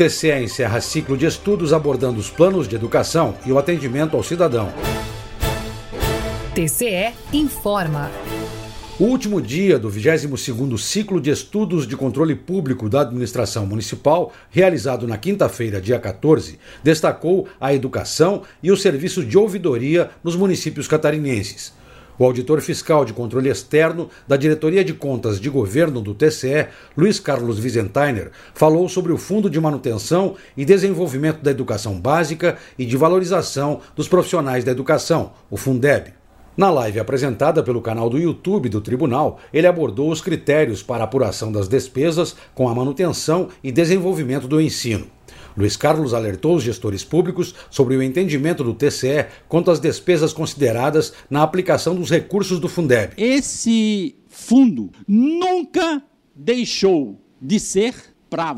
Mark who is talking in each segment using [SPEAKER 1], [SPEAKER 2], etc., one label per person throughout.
[SPEAKER 1] TCE encerra ciclo de estudos abordando os planos de educação e o atendimento ao cidadão.
[SPEAKER 2] TCE informa.
[SPEAKER 1] O último dia do 22º ciclo de estudos de controle público da administração municipal, realizado na quinta-feira, dia 14, destacou a educação e o serviço de ouvidoria nos municípios catarinenses. O auditor fiscal de controle externo da Diretoria de Contas de Governo do TCE, Luiz Carlos Wiesenthiner, falou sobre o Fundo de Manutenção e Desenvolvimento da Educação Básica e de Valorização dos Profissionais da Educação, o Fundeb. Na live apresentada pelo canal do YouTube do Tribunal, ele abordou os critérios para a apuração das despesas com a manutenção e desenvolvimento do ensino. Luiz Carlos alertou os gestores públicos sobre o entendimento do TCE quanto às despesas consideradas na aplicação dos recursos do Fundeb.
[SPEAKER 3] Esse fundo nunca deixou de ser para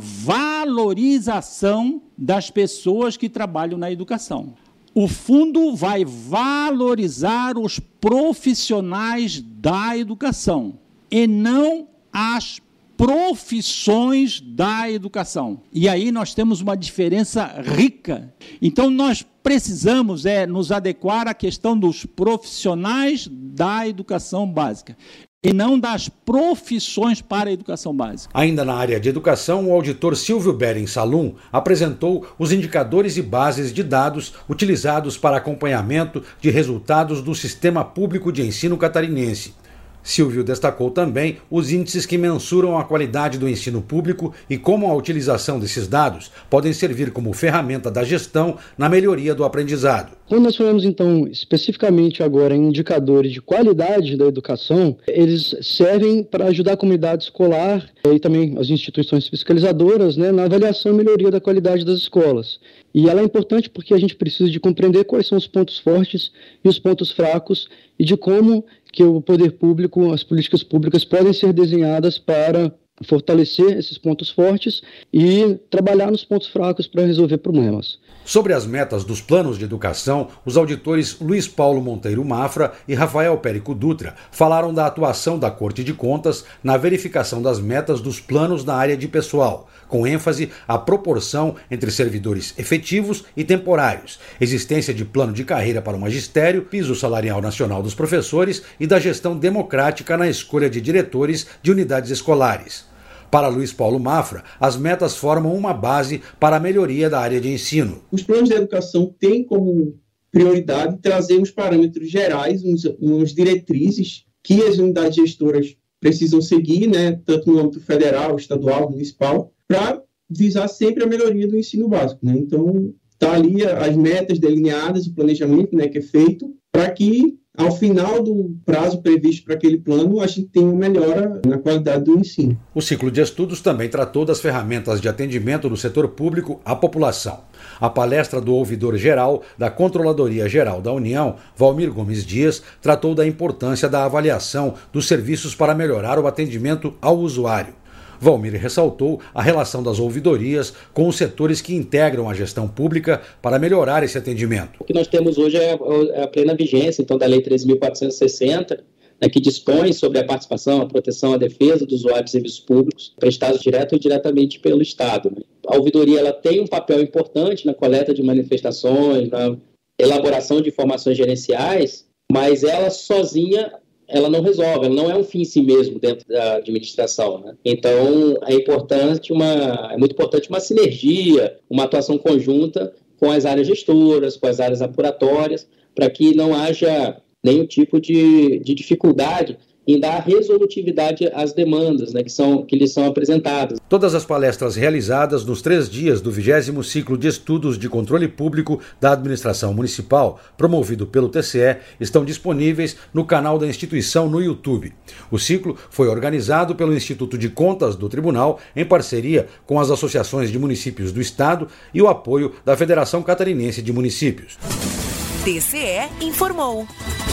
[SPEAKER 3] valorização das pessoas que trabalham na educação. O fundo vai valorizar os profissionais da educação e não as profissões da educação. E aí nós temos uma diferença rica. Então nós precisamos nos adequar à questão dos profissionais da educação básica e não das profissões para a educação básica.
[SPEAKER 1] Ainda na área de educação, o auditor Silvio Beren Salum apresentou os indicadores e bases de dados utilizados para acompanhamento de resultados do Sistema Público de Ensino Catarinense. Silvio destacou também os índices que mensuram a qualidade do ensino público e como a utilização desses dados podem servir como ferramenta da gestão na melhoria do aprendizado.
[SPEAKER 4] Quando nós falamos, então, especificamente agora em indicadores de qualidade da educação, eles servem para ajudar a comunidade escolar e também as instituições fiscalizadoras, na avaliação e melhoria da qualidade das escolas. E ela é importante porque a gente precisa de compreender quais são os pontos fortes e os pontos fracos e de como que o poder público, as políticas públicas podem ser desenhadas para fortalecer esses pontos fortes e trabalhar nos pontos fracos para resolver problemas.
[SPEAKER 1] Sobre as metas dos planos de educação, os auditores Luiz Paulo Monteiro Mafra e Rafael Périco Dutra falaram da atuação da Corte de Contas na verificação das metas dos planos na área de pessoal, com ênfase à proporção entre servidores efetivos e temporários, existência de plano de carreira para o magistério, piso salarial nacional dos professores e da gestão democrática na escolha de diretores de unidades escolares. Para Luiz Paulo Mafra, as metas formam uma base para a melhoria da área de ensino.
[SPEAKER 5] Os planos de educação têm como prioridade trazer os parâmetros gerais, umas diretrizes que as unidades gestoras precisam seguir, tanto no âmbito federal, estadual, municipal, para visar sempre a melhoria do ensino básico. Então, está ali as metas delineadas, o planejamento que é feito, para que ao final do prazo previsto para aquele plano, a gente tem uma melhora na qualidade do ensino.
[SPEAKER 1] O ciclo de estudos também tratou das ferramentas de atendimento do setor público à população. A palestra do ouvidor-geral da Controladoria Geral da União, Valmir Gomes Dias, tratou da importância da avaliação dos serviços para melhorar o atendimento ao usuário. Valmir ressaltou a relação das ouvidorias com os setores que integram a gestão pública para melhorar esse atendimento.
[SPEAKER 6] O que nós temos hoje é a plena vigência, então, da Lei 13.460, que dispõe sobre a participação, a proteção, a defesa dos usuários de serviços públicos prestados direto ou indiretamente pelo Estado. A ouvidoria ela tem um papel importante na coleta de manifestações, na elaboração de informações gerenciais, mas ela sozinha ela não resolve, ela não é um fim em si mesmo dentro da administração. Então, é muito importante uma sinergia, uma atuação conjunta com as áreas gestoras, com as áreas apuratórias, para que não haja nenhum tipo de dificuldade em dar resolutividade às demandas que lhes são apresentadas.
[SPEAKER 1] Todas as palestras realizadas nos 3 dias do 20º ciclo de estudos de controle público da administração municipal, promovido pelo TCE, estão disponíveis no canal da instituição no YouTube. O ciclo foi organizado pelo Instituto de Contas do Tribunal, em parceria com as associações de municípios do Estado e o apoio da Federação Catarinense de Municípios.
[SPEAKER 2] TCE informou.